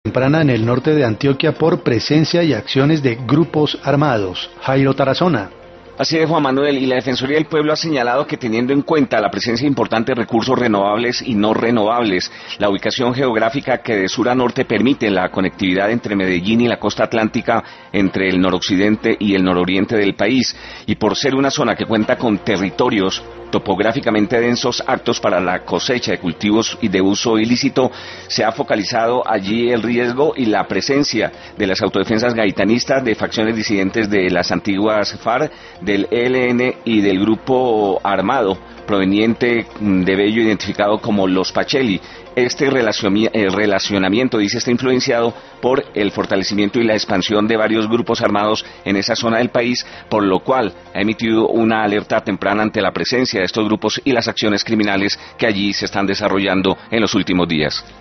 temprana en el norte de Antioquia por presencia y acciones de grupos armados. Jairo Tarazona. Así es, Juan Manuel, y la Defensoría del Pueblo ha señalado que teniendo en cuenta la presencia de importantes recursos renovables y no renovables, la ubicación geográfica que de sur a norte permite la conectividad entre Medellín y la costa atlántica, entre el noroccidente y el nororiente del país, y por ser una zona que cuenta con territorios topográficamente densos aptos para la cosecha de cultivos y de uso ilícito, se ha focalizado allí el riesgo y la presencia de las autodefensas gaitanistas, de facciones disidentes de las antiguas FARC, del ELN y del grupo armado proveniente de Bello identificado como los Pacheli. Este relacionamiento, dice, está influenciado por el fortalecimiento y la expansión de varios grupos armados en esa zona del país, por lo cual ha emitido una alerta temprana ante la presencia de estos grupos y las acciones criminales que allí se están desarrollando en los últimos días.